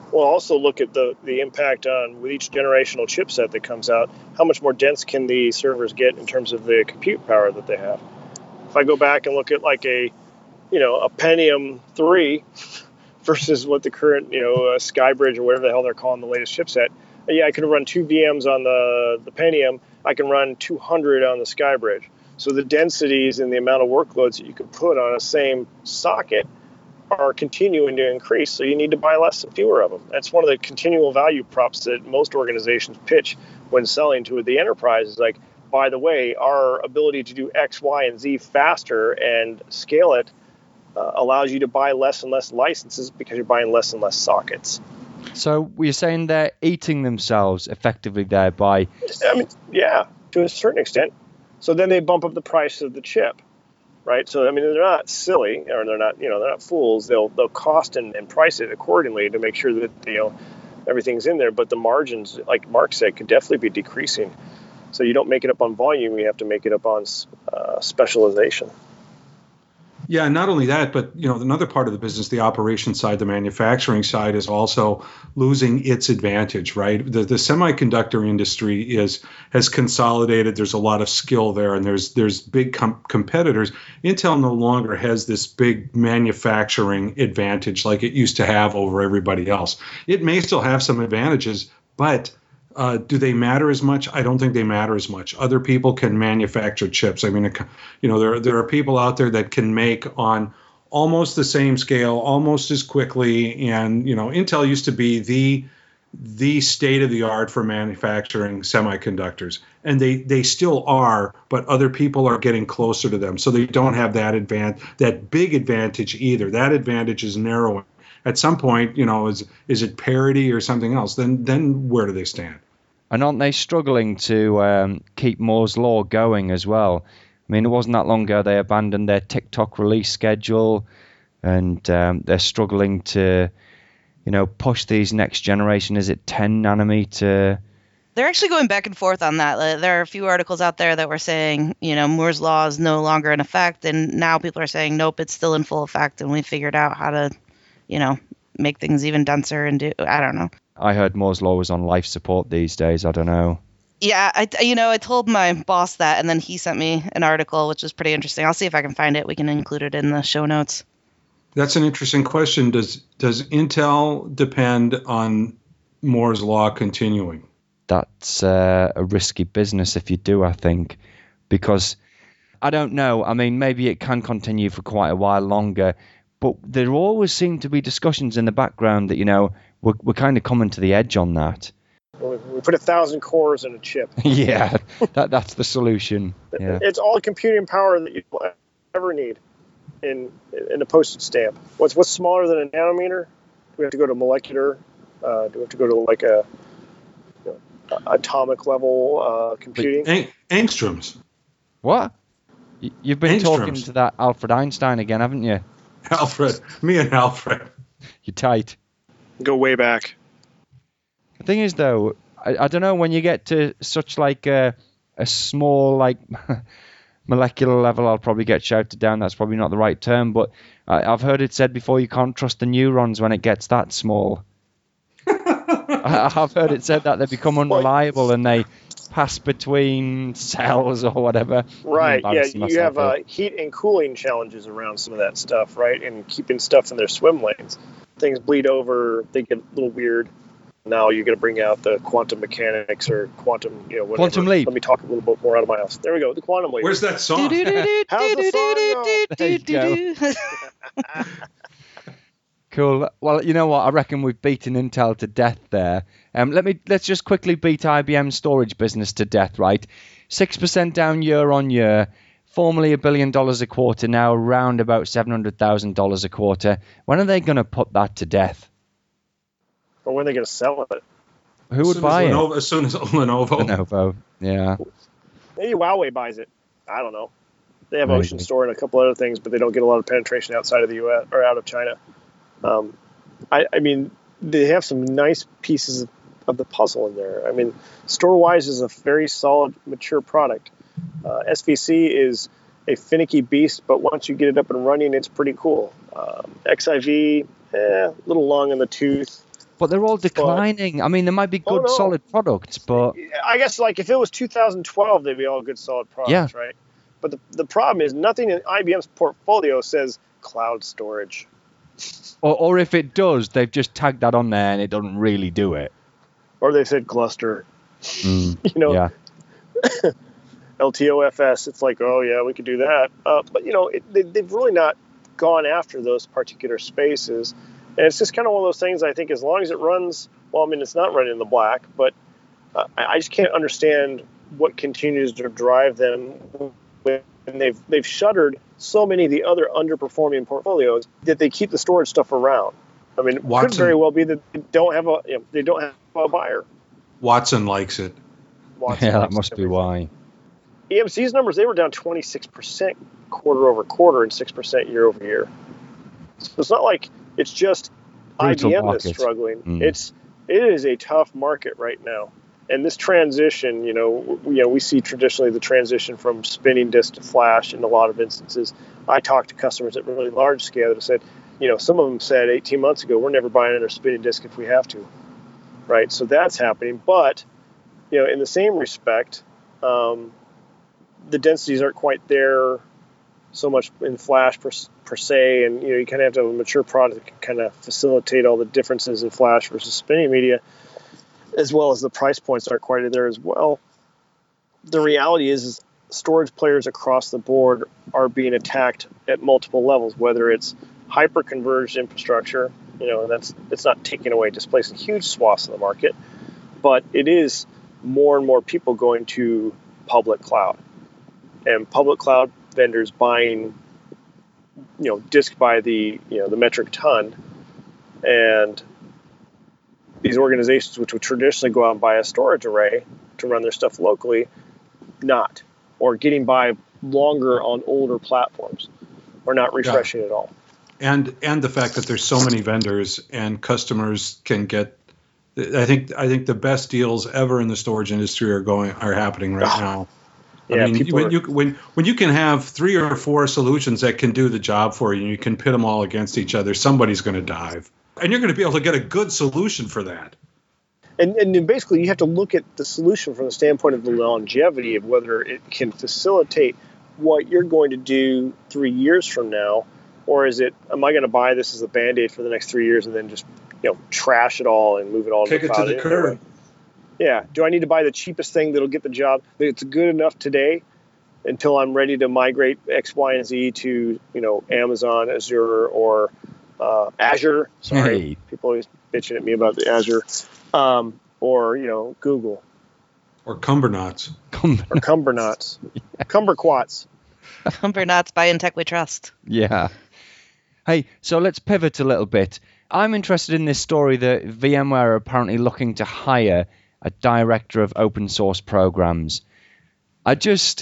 S5: We'll also look at the, the impact on, with each generational chipset that comes out, how much more dense can the servers get in terms of the compute power that they have. If I go back and look at like a, you know, a Pentium three versus what the current, you know, uh, Skybridge or whatever the hell they're calling the latest chipset, yeah, I can run two V Ms on the, the Pentium. I can run two hundred on the Skybridge. So the densities and the amount of workloads that you can put on a same socket are continuing to increase, so you need to buy less and fewer of them. That's one of the continual value props that most organizations pitch when selling to the enterprise. Is like, by the way, our ability to do X, Y, and Z faster and scale it uh, allows you to buy less and less licenses because you're buying less and less sockets.
S2: So we're saying they're eating themselves effectively there by...
S5: I mean, yeah, to a certain extent. So then they bump up the price of the chip. Right, so I mean, they're not silly, or they're not, you know, they're not fools. They'll they'll cost and, and price it accordingly to make sure that, you know, everything's in there. But the margins, like Mark said, could definitely be decreasing. So you don't make it up on volume; you have to make it up on uh, specialization.
S4: Yeah, not only that, but you know, another part of the business, the operation side, the manufacturing side, is also losing its advantage, right? The the semiconductor industry is has consolidated. There's a lot of skill there, and there's there's big com- competitors. Intel no longer has this big manufacturing advantage like it used to have over everybody else. It may still have some advantages, but Uh, do they matter as much? I don't think they matter as much. Other people can manufacture chips. I mean, you know, there there are people out there that can make on almost the same scale, almost as quickly. And you know, Intel used to be the the state of the art for manufacturing semiconductors, and they they still are. But other people are getting closer to them, so they don't have that advantage, that big advantage either. That advantage is narrowing. At some point, you know, is is it parity or something else? Then then where do they stand?
S2: And aren't they struggling to um, keep Moore's Law going as well? I mean, it wasn't that long ago they abandoned their TikTok release schedule, and um, they're struggling to, you know, push these next generation. Is it ten nanometer?
S3: They're actually going back and forth on that. Uh, There are a few articles out there that were saying, you know, Moore's Law is no longer in effect, and now people are saying, nope, it's still in full effect, and we figured out how to, you know, make things even denser and do, I don't know.
S2: I heard Moore's Law was on life support these days. I don't know.
S3: Yeah, I, you know, I told my boss that, and then he sent me an article, which was pretty interesting. I'll see if I can find it. We can include it in the show notes.
S4: That's an interesting question. Does does Intel depend on Moore's Law continuing?
S2: That's uh, a risky business if you do, I think, because I don't know. I mean, maybe it can continue for quite a while longer, but there always seem to be discussions in the background that, you know, we're, we're kind of coming to the edge on that.
S5: We put a thousand cores in a chip.
S2: Yeah, that that's the solution. Yeah.
S5: It's all the computing power that you ever need in in a postage stamp. What's what's smaller than a nanometer? Do we have to go to molecular? Uh, do we have to go to like a you know, atomic level uh, computing?
S4: Ang- angstroms.
S2: What? You, you've been
S4: Angstroms.
S2: talking to that Alfred Einstein again, haven't you?
S4: Alfred, me and Alfred.
S2: You're tight.
S5: Go way back.
S2: The thing is, though, I, I don't know, when you get to such like a, a small, like, molecular level, I'll probably get shouted down. That's probably not the right term, but I, I've heard it said before, you can't trust the neurons when it gets that small. I, I've heard it said that they become unreliable and they pass between cells or whatever.
S5: Right,
S2: I'm
S5: yeah,
S2: embarrassing
S5: you have
S2: myself
S5: uh,
S2: here.
S5: heat and cooling challenges around some of that stuff, right? And keeping stuff in their swim lanes. Things bleed over, they get a little weird. Now you're going to bring out the quantum mechanics or quantum, you know, whatever.
S2: Quantum leap.
S5: Let me talk a little bit more out of my house. There we go, the quantum leap.
S4: Where's that song?
S5: How's the song go?
S2: There you go. Cool. Well, you know what? I reckon we've beaten Intel to death there. Um, let me let's just quickly beat I B M's storage business to death, right? Six percent down year on year. Formerly a billion dollars a quarter, now around about seven hundred thousand dollars a quarter. When are they going to put that to death?
S5: Or when are they going to sell it?
S2: Who
S4: As
S2: would
S4: soon
S2: buy
S4: as
S2: it?
S4: Lenovo, as soon as Lenovo.
S2: Lenovo. Yeah.
S5: Maybe Huawei buys it. I don't know. They have
S2: Maybe.
S5: Ocean Store and a couple other things, but they don't get a lot of penetration outside of the U S or out of China. Um, I, I mean, they have some nice pieces of the puzzle in there. I mean, StoreWise is a very solid, mature product. Uh, S V C is a finicky beast, but once you get it up and running, it's pretty cool. Um, X I V, eh, a little long in the tooth.
S2: But they're all declining. I mean, there might be good,
S5: Oh, no.
S2: solid products, but
S5: I guess like if it was two thousand twelve, they'd be all good, solid products,
S2: Yeah.
S5: right? But the, the problem is nothing in I B M's portfolio says cloud storage.
S2: or, or if it does, they've just tagged that on there and it doesn't really do it.
S5: Or they said cluster.
S2: Mm,
S5: You know,
S2: yeah.
S5: L T O F S, it's like, oh, yeah, we could do that. Uh, but, you know, it, they, they've really not gone after those particular spaces. And it's just kind of one of those things, I think, as long as it runs, well, I mean, it's not running in the black, but uh, I I just can't understand what continues to drive them when they've, they've shuttered so many of the other underperforming portfolios that they keep the storage stuff around. I mean, it could
S4: Watson.
S5: very well be that they don't have a, you know, they don't have a buyer.
S4: Watson likes it.
S5: Watson
S2: Yeah, that
S5: likes
S2: must be
S5: everything.
S2: why.
S5: E M C's numbers, they were down twenty-six percent quarter over quarter and six percent year over year. So it's not like it's just
S2: Brutal
S5: I B M
S2: market.
S5: that's struggling.
S2: Mm.
S5: It's it is a tough market right now. And this transition, you know, w- you know, we see traditionally the transition from spinning disk to flash in a lot of instances. I talked to customers at really large scale that have said, you know, some of them said eighteen months ago, we're never buying another spinning disk if we have to. Right? So that's happening. But, you know, in the same respect, um, the densities aren't quite there so much in flash per, per se, and you know you kind of have to have a mature product that can kind of facilitate all the differences in flash versus spinning media, as well as the price points aren't quite there as well. The reality is, is storage players across the board are being attacked at multiple levels, whether it's hyper-converged infrastructure, you know, and that's it's not taking away, displacing huge swaths of the market, but it is more and more people going to public cloud. And public cloud vendors buying, you know, disk by the, you know, the metric ton, and these organizations which would traditionally go out and buy a storage array to run their stuff locally, not, or getting by longer on older platforms, or not refreshing at all.
S4: And and the fact that there's so many vendors and customers can get, I think I think the best deals ever in the storage industry are going are happening right now.
S5: Yeah,
S4: I mean,
S5: people
S4: when
S5: are-
S4: you when when you can have three or four solutions that can do the job for you, and you can pit them all against each other, somebody's going to dive, and you're going to be able to get a good solution for that.
S5: And, and then basically, you have to look at the solution from the standpoint of the longevity of whether it can facilitate what you're going to do three years from now, or is it, am I going to buy this as a Band-Aid for the next three years and then just, you know, trash it all and move it all
S4: Kick
S5: to the
S4: it to
S5: cloud
S4: the
S5: anyway?
S4: curb.
S5: Yeah. Do I need to buy the cheapest thing that'll get the job? That it's good enough today until I'm ready to migrate X, Y, and Z to, you know, Amazon, Azure, or uh, Azure. Sorry,
S2: Hey.
S5: people always bitching at me about the Azure, um, or you know, Google
S4: Or Cumbernauts.
S2: Come,
S5: or Cumbernauts, Cumberquats.
S3: Cumbernauts by In Tech We Trust.
S2: yeah. Hey, so let's pivot a little bit. I'm interested in this story that VMware are apparently looking to hire a director of open source programs. I just...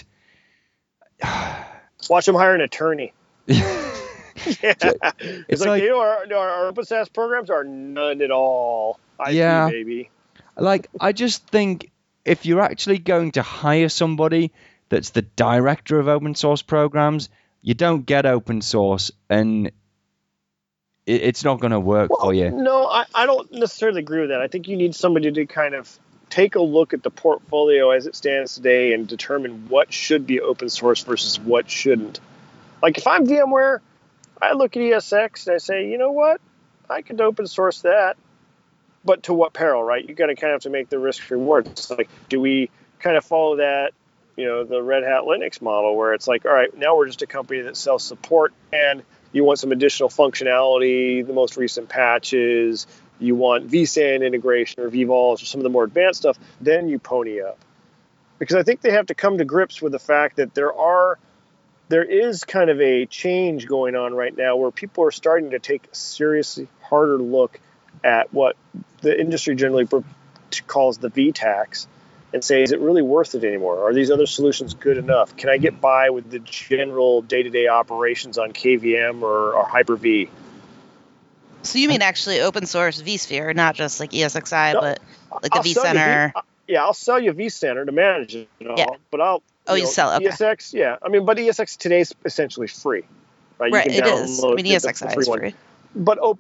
S5: Watch them hire an attorney. yeah. It's,
S2: it's
S5: like,
S2: like-
S5: you know, our, our, our open SaaS programs are none at all. I P,
S2: Yeah.
S5: baby.
S2: Like, I just think if you're actually going to hire somebody that's the director of open source programs, you don't get open source, and it, it's not going to work
S5: Well,
S2: for you.
S5: no, I, I don't necessarily agree with that. I think you need somebody to kind of take a look at the portfolio as it stands today and determine what should be open source versus what shouldn't. Like if I'm VMware, I look at E S X and I say, you know what, I could open source that, but to what peril, right? You got to kind of have to make the risk reward. It's like, do we kind of follow that, you know, the Red Hat Linux model where it's like, all right, now we're just a company that sells support and you want some additional functionality, the most recent patches, you want vSAN integration or vVols or some of the more advanced stuff, then you pony up. Because I think they have to come to grips with the fact that there are, there is kind of a change going on right now where people are starting to take a seriously harder look at what the industry generally calls the V TAX and say, is it really worth it anymore? Are these other solutions good enough? Can I get by with the general day-to-day operations on K V M or, or Hyper-V?
S3: So you mean actually open source vSphere, not just like E S X i,
S5: No,
S3: but like the
S5: I'll sell you
S3: vCenter.
S5: V- yeah, I'll sell you vCenter to manage it all,
S3: Yeah.
S5: but I'll
S3: Oh, you
S5: know,
S3: sell, okay.
S5: E S X, yeah. I mean, but E S X today is essentially free, right?
S3: Right,
S5: you
S3: it
S5: can
S3: is. I
S5: download
S3: mean,
S5: the-
S3: E S
S5: the
S3: X i
S5: free
S3: is
S5: one.
S3: free.
S5: But open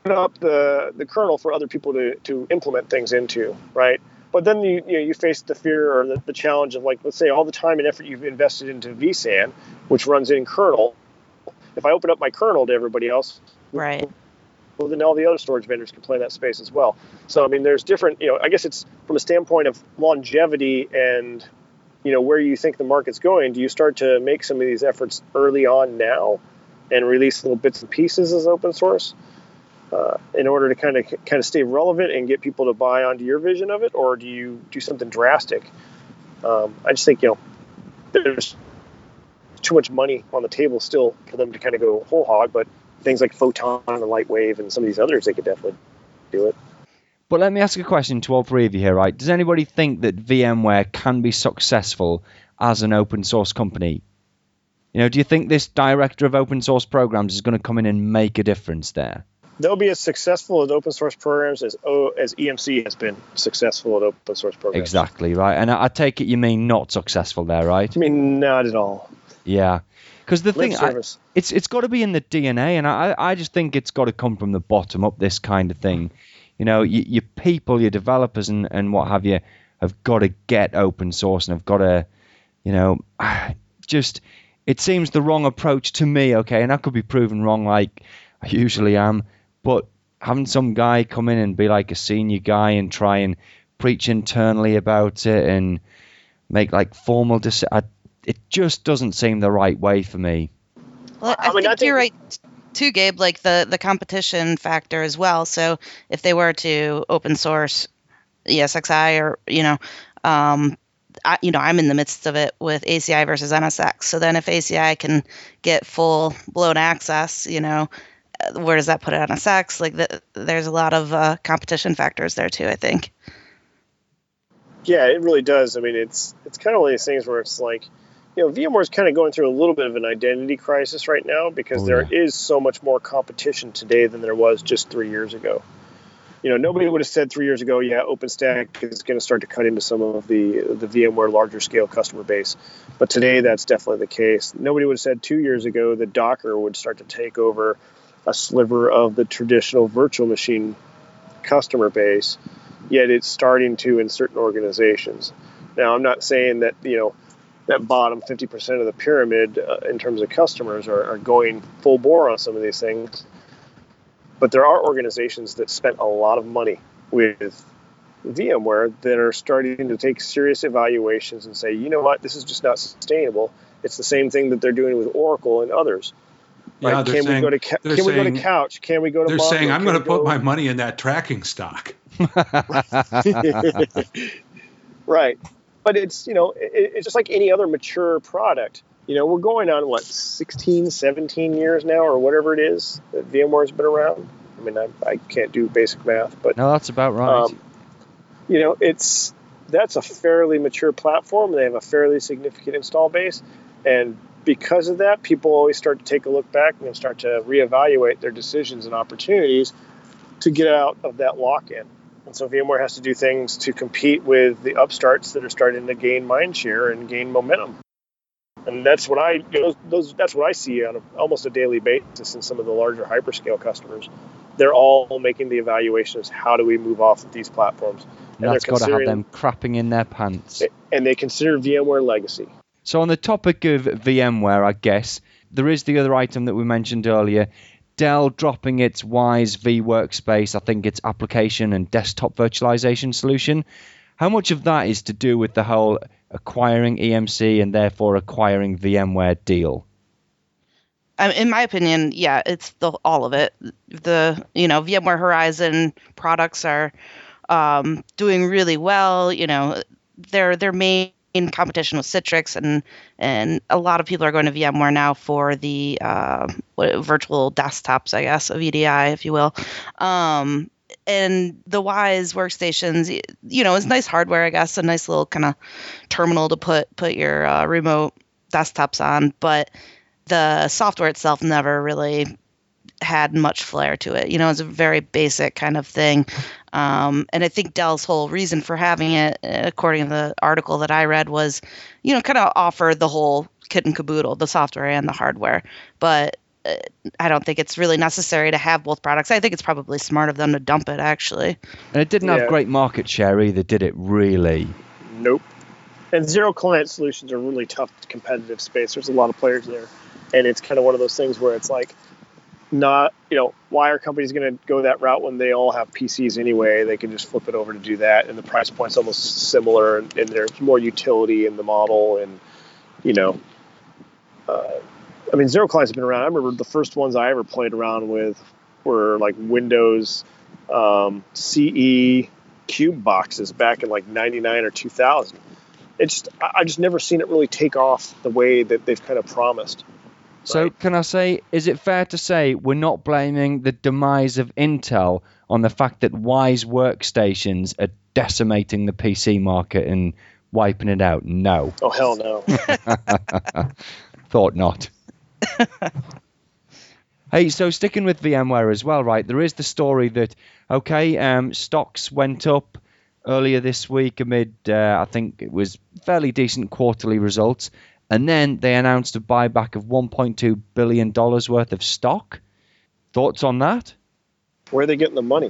S5: up the, the kernel for other people to, to implement things into, right? But then you you, know, you face the fear or the, the challenge of, like, let's say all the time and effort you've invested into vSAN, which runs in kernel. If I open up my kernel to everybody else,
S3: Right.
S5: well, then all the other storage vendors can play in that space as well. So, I mean, there's different, you know, I guess it's from a standpoint of longevity and, you know, where you think the market's going. Do you start to make some of these efforts early on now and release little bits and pieces as open source uh, in order to kind of kind of stay relevant and get people to buy onto your vision of it? Or do you do something drastic? Um, I just think, you know, there's too much money on the table still for them to kind of go whole hog, but things like Photon and Lightwave and some of these others, they could definitely do it.
S2: But let me ask a question to all three of you here, right? Does anybody think that VMware can be successful as an open source company? You know, do you think this director of open source programs is going to come in and make a difference there?
S5: They'll be as successful at open source programs as o, as E M C has been successful at open source programs.
S2: Exactly, right. And I, I take it you mean not successful there, right?
S5: I mean, not at all.
S2: Yeah. Because the thing, I,
S5: service.
S2: it's it's got to be in the D N A, and I, I just think it's got to come from the bottom up, this kind of thing. You know, you, your people, your developers and, and what have you have got to get open source and have got to, you know, just, it seems the wrong approach to me, okay, and I could be proven wrong like I usually am, but having some guy come in and be like a senior guy and try and preach internally about it and make like formal decisions, it just doesn't seem the right way for me.
S3: Well, I, I mean, think I think you're right too, Gabe, like the, the competition factor as well. So if they were to open source E S X i or, you know, um, I, you know, I'm in the midst of it with A C I versus N S X. So then if A C I can get full blown access, you know, where does that put N S X? Like the, there's a lot of uh, competition factors there too, I think.
S5: Yeah, it really does. I mean, it's it's kind of one of these things where it's like, you know, VMware is kind of going through a little bit of an identity crisis right now because oh, there yeah. is so much more competition today than there was just three years ago. You know, nobody would have said three years ago, yeah, OpenStack is going to start to cut into some of the the VMware larger scale customer base. But today, that's definitely the case. Nobody would have said two years ago that Docker would start to take over a sliver of the traditional virtual machine customer base, yet it's starting to in certain organizations. Now, I'm not saying that, you know, that bottom fifty percent of the pyramid uh, in terms of customers are, are going full bore on some of these things. But there are organizations that spent a lot of money with VMware that are starting to take serious evaluations and say, you know what, this is just not sustainable. It's the same thing that they're doing with Oracle and others.
S4: Yeah,
S5: right? Can
S4: saying,
S5: we go to Can
S4: saying,
S5: we go to Couch? Can we go to
S4: They're
S5: Mongo?
S4: saying, I'm going to put
S5: go...
S4: my money in that tracking stock.
S5: Right. But it's, you know, it, it's just like any other mature product. You know, we're going on, what, sixteen, seventeen years now or whatever it is that VMware's been around. I mean, I, I can't do basic math, but...
S2: No, that's about right.
S5: Um, you know, it's that's a fairly mature platform. They have a fairly significant install base. And because of that, people always start to take a look back and start to reevaluate their decisions and opportunities to get out of that lock-in. And so VMware has to do things to compete with the upstarts that are starting to gain mind share and gain momentum. And that's what I, you know, those that's what I see on a, almost a daily basis in some of the larger hyperscale customers. They're all making the evaluations: how do we move off of these platforms?
S2: And that's got to have them crapping in their pants.
S5: And they consider VMware legacy.
S2: So on the topic of VMware, I guess there is the other item that we mentioned earlier. Dell dropping its Wyse vWorkspace, I think its application and desktop virtualization solution. How much of that is to do with the whole acquiring E M C and therefore acquiring VMware deal?
S3: Um, in my opinion, yeah, it's the all of it. The you know VMware Horizon products are um, doing really well. You know, their their main competition with Citrix, and and a lot of people are going to VMware now for the uh, what, virtual desktops, I guess, of V D I, if you will. Um, and the Wyse workstations, you know, it's nice hardware, I guess, a nice little kind of terminal to put put your uh, remote desktops on, but the software itself never really had much flair to it. You know, it's a very basic kind of thing. Um, and I think Dell's whole reason for having it, according to the article that I read, was, you know, kind of offer the whole kit and caboodle, the software and the hardware. But uh, I don't think it's really necessary to have both products. I think it's probably smart of them to dump it, actually.
S2: And it didn't
S5: Yeah.
S2: have great market share either, did it, really?
S5: Nope. And zero client solutions are really tough competitive space. There's a lot of players there. And it's kind of one of those things where it's like, not, you know, why are companies going to go that route when they all have P Cs anyway? They can just flip it over to do that. And the price point's almost similar. And, and there's more utility in the model. And, you know, uh, I mean, zero clients have been around. I remember the first ones I ever played around with were like Windows um, C E Cube boxes back in like ninety-nine or two thousand. It's just, I I just never seen it really take off the way that they've kind of promised.
S2: So
S5: Right.
S2: can I say, is it fair to say we're not blaming the demise of Intel on the fact that Wise workstations are decimating the P C market and wiping it out? No.
S5: Oh, hell no.
S2: Thought not. Hey, so sticking with VMware as well, right? There is the story that, okay, um, stocks went up earlier this week amid, uh, I think it was fairly decent quarterly results. And then they announced a buyback of one point two billion dollars worth of stock. Thoughts on that?
S5: Where are they getting the money?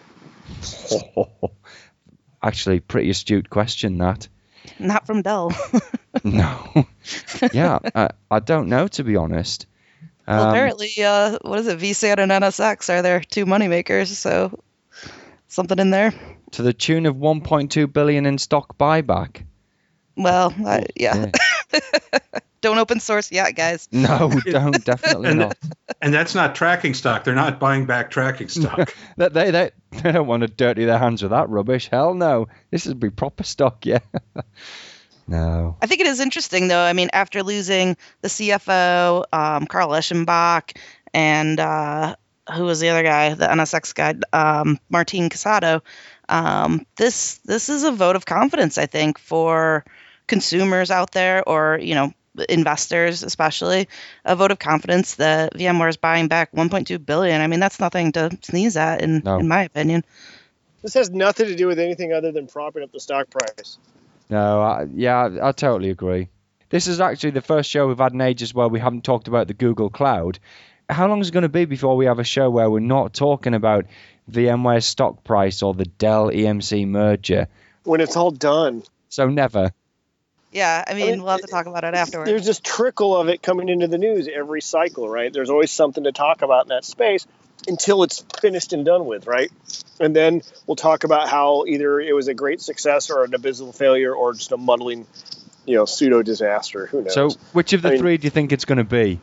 S2: Actually, pretty astute question, that.
S3: Not from Dell.
S2: No. Yeah, I, I don't know, to be honest.
S3: Well,
S2: Um,
S3: apparently, uh, what is it? V SAT and N S X are their two moneymakers, so something in there.
S2: to the tune of one point two billion dollars in stock buyback.
S3: Well, I, yeah.
S2: Yeah.
S3: Don't open source yet, guys.
S2: No, don't, definitely
S4: And,
S2: not.
S4: and that's not tracking stock. They're not buying back tracking stock.
S2: They, they, they, they don't want to dirty their hands with that rubbish. Hell no. This would be proper stock, yeah. No.
S3: I think it is interesting, though. I mean, after losing the C F O, um, Carl Eschenbach, and uh, who was the other guy, the N S X guy, um, Martin Casado, um, this this is a vote of confidence, I think, for consumers out there, or you know, investors especially, a vote of confidence that VMware is buying back one point two billion dollars. I mean, that's nothing to sneeze at, in
S2: No.
S3: in my opinion.
S5: This has nothing to do with anything other than propping up the stock price.
S2: No, I, yeah, I, I totally agree. This is actually the first show we've had in ages where we haven't talked about the Google Cloud. How long is it going to be before we have a show where we're not talking about VMware's stock price or the Dell E M C merger?
S5: When it's all done,
S2: So never.
S3: Yeah, I mean,
S5: mean,
S3: we'll have to talk about it afterwards.
S5: there's this trickle of it coming into the news every cycle, right? There's always something to talk about in that space until it's finished and done with, right? And then we'll talk about how either it was a great success or an abysmal failure or just a muddling, you know, pseudo disaster. Who knows?
S2: So which of the
S5: I mean-
S2: three do you think it's going to be?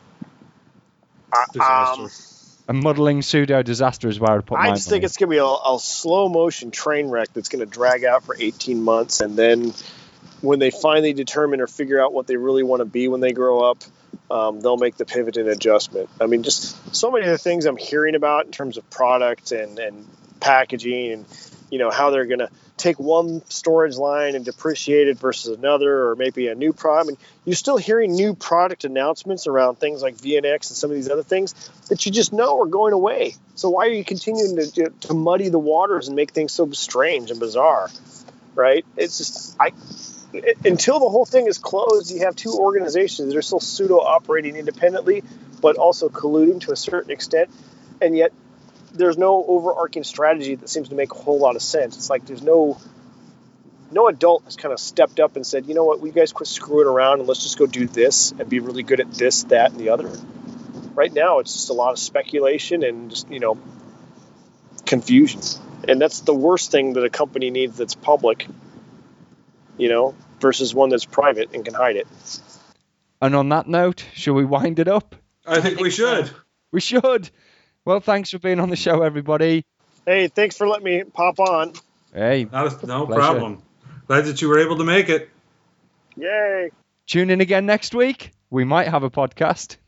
S5: I- um,
S2: A muddling pseudo disaster is where I'd put my
S5: I just think
S2: money.
S5: it's going to be a, a slow motion train wreck that's going to drag out for eighteen months. And then when they finally determine or figure out what they really want to be when they grow up, um, they'll make the pivot and adjustment. I mean, just so many of the things I'm hearing about in terms of product and, and packaging and, you know, how they're going to take one storage line and depreciate it versus another, or maybe a new product. I mean, you're still hearing new product announcements around things like V N X and some of these other things that you just know are going away. So why are you continuing to, to muddy the waters and make things so strange and bizarre, right? It's just, I, it, until the whole thing is closed, you have two organizations that are still pseudo operating independently, but also colluding to a certain extent. And yet there's no overarching strategy that seems to make a whole lot of sense. It's like there's no no adult has kind of stepped up and said, you know what, we guys quit screwing around and let's just go do this and be really good at this, that, and the other. Right now, it's just a lot of speculation and just, you know, confusion. And that's the worst thing that a company needs that's public, you know, versus one that's private and can hide it.
S2: And on that note, shall we wind it up?
S4: I think we should.
S2: We should. Well, thanks for being on the show, everybody.
S5: Hey, thanks for letting me pop on.
S2: Hey,
S4: Not a, no
S2: Pleasure.
S4: problem. Glad that you were able to make it.
S5: Yay.
S2: tune in again next week. We might have a podcast.